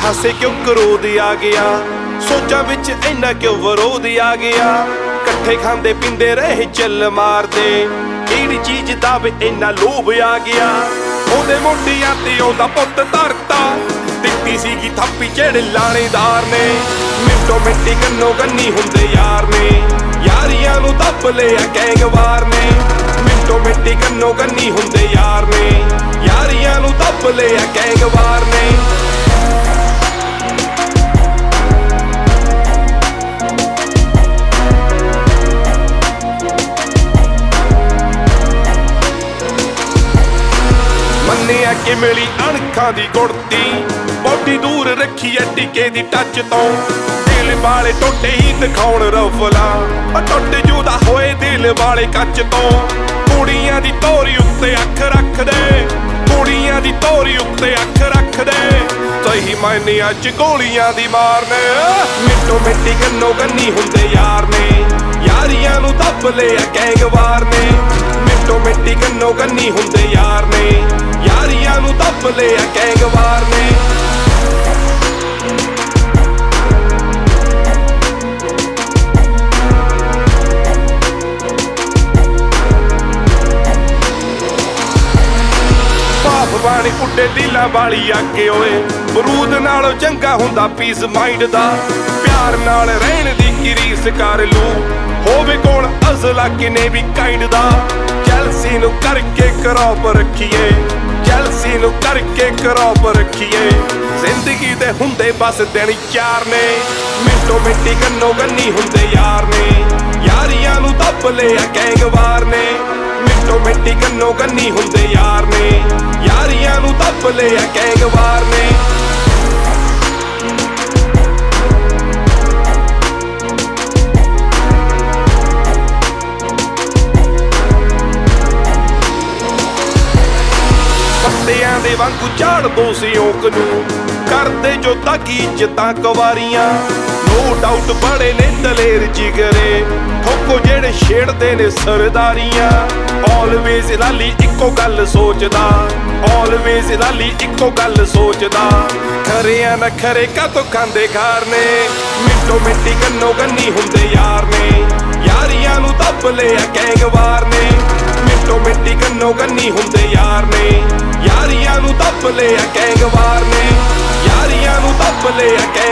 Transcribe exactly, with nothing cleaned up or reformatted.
ਹਾਸੇ ਕਿਉਂ ਕਰੋਧ ਆ ਗਿਆ, ਸੋਚਾਂ ਵਿੱਚ ਇੰਨਾ ਕਿਉਂ ਵਿਰੋਧ ਆ ਗਿਆ। ਇਕੱਠੇ ਖਾਂਦੇ ਪੀਂਦੇ ਰਹੇ ਚੱਲ ਮਾਰਦੇ, ਕਿਹੜੀ ਚੀਜ਼ ਦਾ ਵੀ ਇੰਨਾ ਲੋਭ ਆ ਗਿਆ। ਉਹਦੇ ਮੋਢਿਆਂ ਤੇ ਉਹਦਾ ਪੁੱਤ ਧਰਤਾ, ਦਿੱਤੀ ਸੀਗੀ ਥਾਪੀ ਜਿਹੜੇ ਲਾਣੇਦਾਰ ਨੇ। ਮਿੰਟੋ ਮਿੰਟੀ ਕੰਨੋ ਕੰਨੀ ਹੁੰਦੇ ਯਾਰ ਨੇ, ਯਾਰੀਆਂ ਨੂੰ ਦੱਬ ਲਿਆ ਗੈਂਗਵਾਰ ਨੇ। ਮਿੰਟੋ ਮਿੰਟੀ ਕੰਨੋ ਕੰਨੀ ਹੁੰਦੇ ਯਾਰ ਨੇ, ਯਾਰੀਆਂ ਨੂੰ ਦੱਬ ਲਿਆ ਗੈਂਗਵਾਰ ਨੇ। ਮੰਨਿਆ ਕਿ ਮਿਲੀ ਅਣਖਾਂ ਦੀ ਗੁੜਤੀ, ਬੋਡੀ ਦੂਰ ਰੱਖੀ ਐ ਟਿੱਕੇ ਦੀ ਟੱਚ ਤੋਂ। ਦਿਲ ਵਾਲੇ ਟੋਟੇ ਹੀ ਦਿਖਾਉਣ ਰਫਲਾ, ਟੁੱਟ ਜੂਦਾ ਹੋਏ ਦਿਲ ਵਾਲੇ ਕੱਚ ਤੋਂ। ਕੁੜੀਆਂ ਦੀ ਤੋਰੀ ਉੱਤੇ ਅੱਖ ਰੱਖਦੇ, ਕੁੜੀਆਂ ਦੀ ਤੋਰੀ ਉੱਤੇ ਅੱਖ ਰੱਖਦੇ। ਸਹੀ ਮਾਇਨਿਆਂ ਚ ਗੋਲੀਆਂ ਦੀ ਮਾਰਨੇ, ਮਿੰਟੋ ਮਿੰਟੀ ਕੰਨੋ ਕੰਨੀ ਹੁੰਦੇ ਯਾਰ ਨੇ, ਯਾਰੀਆਂ ਨੂੰ ਦੱਬ ਲਿਆ ਗੈਂਗਵਾਰ ਨੇ। ਮਿੰਟੋ ਮਿੰਟੀ ਕੰਨੋ ਕੰਨੀ ਹੁੰਦੇ ਯਾਰ ਨੇ, ਯਾਰੀਆਂ ਨੂੰ ਦੱਬ ਲਿਆ ਗੈਂਗਵਾਰ ਨੇ। ਬਾਣੀ ਪੁੱਡੇ ਦਿਲਾਂ ਵਾਲੀ ਆਕੇ ਓਏ, ਬਰੂਦ ਨਾਲੋਂ ਚੰਗਾ ਹੁੰਦਾ ਪੀਸ ਮਾਈਂਡ ਦਾ। ਪਿਆਰ ਨਾਲ ਰਹਿਣ ਦੀ ਕੀ ਰੀਸ ਕਰ ਲੂ, ਹੋਵੇ ਕੋਲ ਅਸਲਾ ਕਿਨੇ ਵੀ ਕਾਇੰਡ ਦਾ। ਜੈਲਸੀ ਨੂੰ ਕਰਕੇ ਕਰੌਪ ਰੱਖੀਏ, ਜੈਲਸੀ ਨੂੰ ਕਰਕੇ ਕਰੌਪ ਰੱਖੀਏ। ਜ਼ਿੰਦਗੀ ਦੇ ਹੁੰਦੇ ਬਸ ਦਿਨ ਚਾਰ ਨੇ, ਮਿੰਟੋ ਮਿੰਟੀ ਕੰਨੋ ਕੰਨੀ ਹੁੰਦੇ ਯਾਰ ਨੇ, ਯਾਰੀਆਂ ਨੂੰ ਦੱਬ ਲਿਆ ਗੈਂਗਵਾਰ ਨੇ। ਮਿੰਟੋ ਮਿੰਟੀ ਕੰਨੋ ਕੰਨੀ ਹੁੰਦੇ ਯਾਰ ਨੇ, ਯਾਰੀਆਂ ਨੂੰ ਦੱਬ ਲਿਆ ਗੈਂਗਵਾਰ ਨੇ। ਪੱਤਿਆਂ ਦੇ ਵਾਂਗੂ ਝਾੜ ਦੋ ਸਿਉਂਕ ਨੂੰ, ਕਰਦੇ ਜੋ ਤਾਕੀ ਇੱਜ਼ਤਾਂ ਕੁਵਾਰੀਆਂ। ਨੋ ਡਾਊਟ ਬੜੇ ਨੇ ਦਲੇਰ ਜਿਗਰੇ, ਠੋਕੋ ਜਿਹੜੇ ਛੇੜਦੇ ਨੇ ਸਰਦਾਰੀਆਂ। ਆਲਵੇਜ਼ ਲਾਲੀ ਇੱਕੋ ਗੱਲ ਸੋਚਦਾ, ਆਲਵੇਜ਼ ਲਾਲੀ ਇੱਕੋ ਗੱਲ ਸੋਚਦਾ। ਖਰਿਆਂ ਨਾ ਖਰੇ ਕਾਤੋਂ ਖਾਂਦੇ ਖਾਰ ਨੇ, ਮਿੰਟੋ ਮਿੰਟੀ ਕੰਨੋ ਕੰਨੀ ਹੁੰਦੇ ਯਾਰ ਨੇ, ਯਾਰੀਆਂ ਨੂੰ ਦੱਬ ਲਿਆ ਗੈਂਗਵਾਰ ਨੇ। ਮਿੰਟੋ ਮਿੰਟੀ ਕੰਨੋ ਕੰਨੀ ਹੁੰਦੇ ਯਾਰ ਨੇ, ਯਾਰੀਆਂ ਨੂੰ ਦੱਬ ਲਿਆ ਗੈਂਗਵਾਰ ਨੇ, ਯਾਰੀਆਂ ਨੂੰ ਦੱਬ ਲਿਆ।